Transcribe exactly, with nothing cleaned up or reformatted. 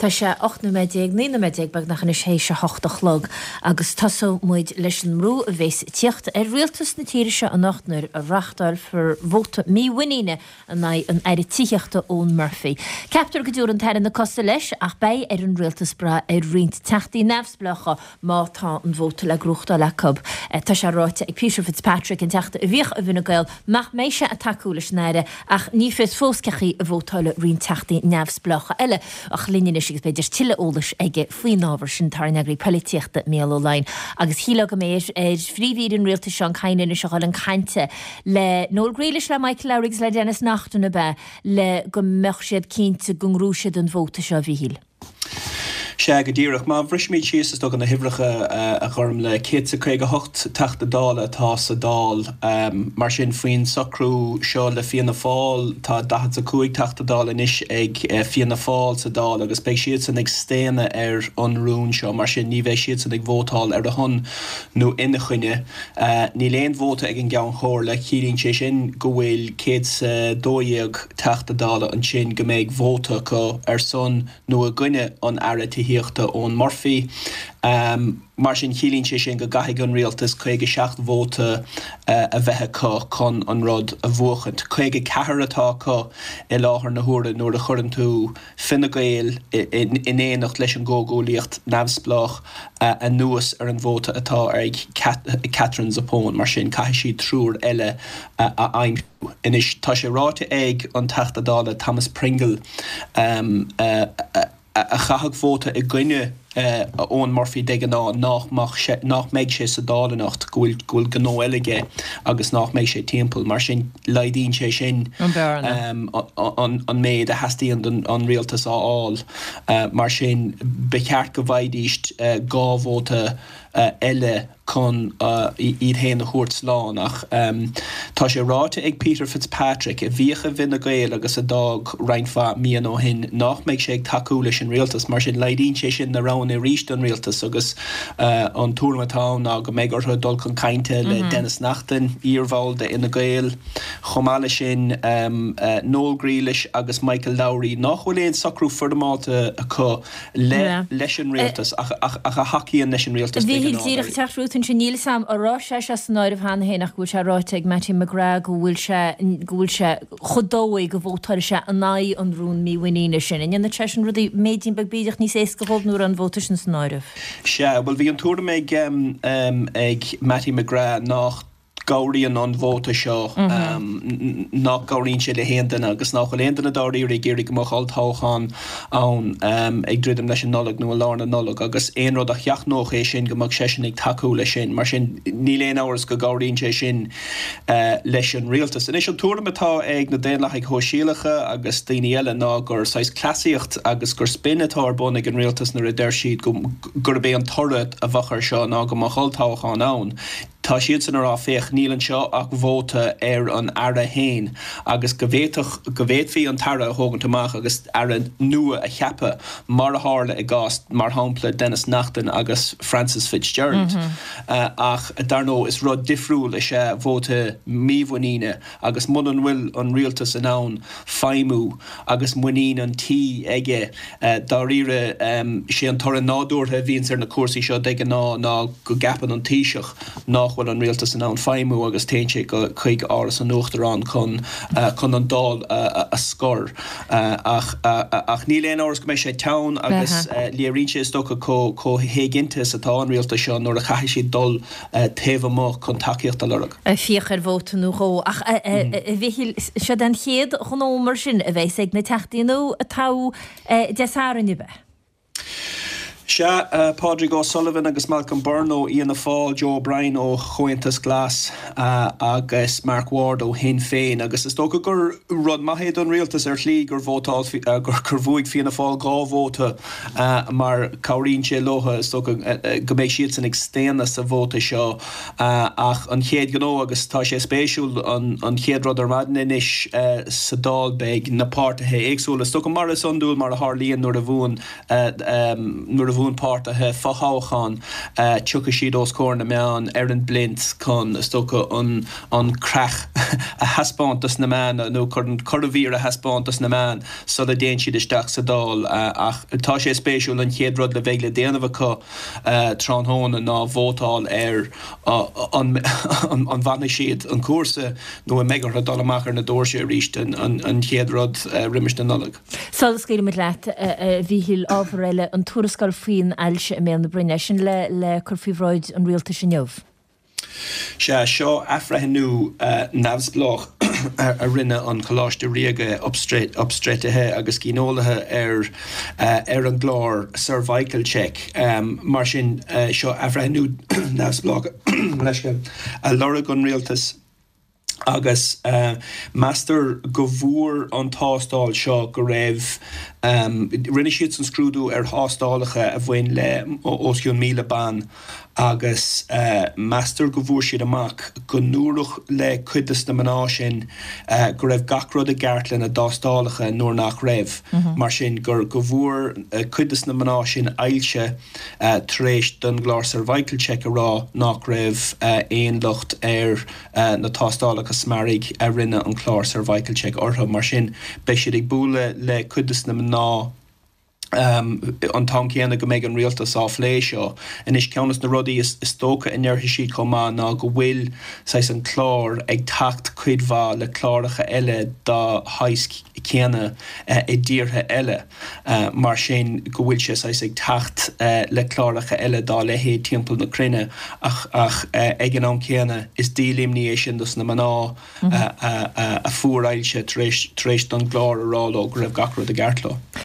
Tá sé ocht na méideag ní na méideag bag nach na sé se hochtach log agus tasó muid leis an mrú a bhés tíocht ar rialtas na tíiriise an nachtnar a rachtáil for bhóta mí winine an an air tíochta ón Murphy. Captar go dúr an teir na costa leis ach bei ar an rialtas bra ar rint teachtaí nefsblecha má tá an bhóta le grúchta le cub. Tá sé ráite ag Peter Fitzpatrick an teachta a bhíoch a bhína gail mach méise a takeúla sneire ach ní fés fóscachaí a bhótáile rint teachtaí nefsblecha eile ach líine is beidir tiile ólas ige faoin ábhar sin tarnagri polítíochta méal óláin. Agus híla go méid ar phríomhíad an rialtas seán caiine na seáil an cainte le nógréiles le Michael Lowriggs le Dennis Nachtan a be le go meach siad cínte gungrúisiad an bhóta seo bhíhíl. sé go ddíireach má bhrismid síos do an na hibhreacha a chum le cé a chuige hocht teachta dála tá sa dál mar sin faoin socrú seo le fianna fáil tá dahad a cuaig teachta dála inis ag fianna fáil sa dál agus beidh siad san ag stéine ar an rún seo mar sin ní bheith siad san ag bhótáil ar a hon nó ina chuine ní léon bhóta ag an gceann chóir le chiíonn sé sin go bhfuil cé dóíag teachta dála an sin go méid bhóta go ar son nó a gcuine an airad híochta ón Murphy. Um, mar sin chilín sé sin go gaithigh an rialtas chuige seacht bhóta uh, a bheitthe có chun an rud a bhuachant. Chuige cethir atá có i láthair na huaire nuair a churann tú Fine Gael in éanacht leis an ggógólaíocht nefsblach uh, a nuas ar an bhóta atá ag Catherine Zappone mar sin caiith siad trúr eile uh, a aimimú. Inis tá sé ráite ag an teachta dála Thomas Pringle um, uh, uh, a chahag bhóta i gcuine ón Murphy de ná nach méid sé sa dálannacht gúil gúil gó eilige agus nach méid sé timppel mar sin leidín sé sin an méid a heíon an rialtas áil mar sin beceart go bhaidíist gá bhóta eile chun iad héana chuirt slánach. Um, tá sé ráite ag Peter Fitzpatrick a bhíocha Fine Gael agus a dag reinfa míon ó hin nach méid sé ag takeú leis an rialtas mar sin leidín sé sin na rán i ríist an rialtas agus uh, an túrmatán a go méid ortha dul chun cainte le mm-hmm. Dennis Nachtan íorháil de Fine Gael chomáile sin um, uh, Noel Grealish agus Michael Lowry nach bhfuil éon sacrú fordamáta a chu le yeah. leis an rialtas ach, ach, ach a haciíon leis an rialtas. Bhíhíl díreach teachtrútain sin níl sam a rá sé se san náir bhana hénach gúil se ráite ag Matthew McGrath go bhfuil se gúil se chodóig go bhótáir se a naí an rún mí winine sin. In na tesin rudí méidín bag bíideach níos ééis go bhód nuair an bhóta sin san náirih. Se, bhfuil bhí an túra méid um, um, ag Matthew McGrath nach gauríon an bhóta seo nach gauríonn sé le héanana agus nach léanana dáirí géirí go máiltáchan ann ag ddridim leis an nolag nó lána nolag agus éon rud a cheach nóch é sin go mag sé sin ag takeú le sin mar sin ní léon áras go gauríonn sé sin leis an rialtas. Inis an túramatá ag na déanlaach ag thóisialacha agus daoine eile ná gur sais clasíocht agus gur spinnetá ar bun ag an rialtas na idir siad gur bé an torad a bhachar seo ná go máiltáchan ann. Tá siad san ará féoch níl an seo ach bhóta ar an ara héin agus go bhéadach go bhéadhí an tara a thógann amach agus ar an nua a cheappa mar a hála i gás mar hampla Dennis Nachtan agus Francis Fitzgerald. Mm-hmm. uh, ach darnó is rud difriúil is sé bhóta míomhhaíine agus mun an bhfuil an rialtas an ann feimú agus muín an tí aige uh, dá rire um, sé an tar an nádúirtha bhíonn ar na cuasaí seo de ná ná go gapan an tíiseach ná bhfuil an rialtas an ann feimú agus téintse go chuig áras an nuachtarrán chun uh, chun an dál uh, a scor uh, ach, uh, ach ní léon áras go méid sé teann agus uh, líaríonn sé stocha có có hégintas atá an rialtas seo nuair a chaithí sé dul uh, taobh amach chun takeíocht a lorach. A fíoch ar bhóta nó ró ach bhíhíil se den chéad chun ómar sin a bheits ag na teachtaíú atá deáran be. Se uh, Padraig O'Sullivan agus Malcolm Byrne Ian Fáil, Joe O'Brien ó Chuintas Glas uh, agus Mark Ward ó Hin Féin agus is tócha gur rud maithéad an rialtas ar chlí gur bhótáil uh, gur curmhúig Fianna Fáil gá bhóta uh, mar cabhríonn sé lotha is tócha uh, uh, go méid siad san ag stéanna sa bhóta seo uh, ach an chéad gó agus tá sé spéisiúil an, an chéad rud ar maidin inis uh, sa dál beag na páirtithe éagsúla is tócha mar is andúil mar a Harlíonn nuair a bhún uh, um, nuair a bhún páirtathe faáchan tucha siad os cór na meán ar an blint chun stocha an an crach a haspántas na man nó chun chovír a haspántas na man so a déon siad isteach sa dal ach tá sé spéisiúil an chéadrod le bhéile déanamh có tránhóna ná bhótáil ar an bhana siad an cuasa nó a mégar a dalamachar na dóir sé ríist an chéadrod riimiis na nullag. Solas céir mit leat bhíhíil ábhar an túrascail faoin ailse mé na brine sin le le churfiíhráid an rialta sin neomh. Se seo afrahanú navsblach a rinne an choláiste riige opstréitethe agus cíólathe ar ar an glár cervical check. Mar sin seo afrahanú navsblach leisce a lora gon rialtas agus uh, master go bhúr an tástáil seo go raibh um, rinne siad san scrúdú ar thástálacha a bhain le osciún míle ban agus uh, master go bhúr siad amach go núrach le cuidas na maná sin uh, go raibh gachrod a gceartlann a dástálacha nuair nach raibh mm-hmm. mar sin gur go bhúr uh, cuidas na maná sin ailse uh, tréis don glár cervical check a rá nach raibh uh, éon lucht ar uh, na tástálacha smarig a rinne an chlár cervical check ortha mar sin be siad ag búla le cuidas na ná um, an tám céanna go méid an rialtas á lé seo and is ceannas na rudaí is, is tóca in neirthe siad comá ná go bhfuil sais an chlár ag tacht cuidhá le chláracha eile dá hais céanna uh, i ddíortha eile uh, mar sin go bhfuil sé sais ag tacht uh, le chláracha eile dá le héad timpeall na crinne ach, ach uh, ag an an céanna is dílimní sin dus na maná mm-hmm. uh, uh, uh, a fuair ailse tréis don glár a ráló go raibh gachrod a gceartló.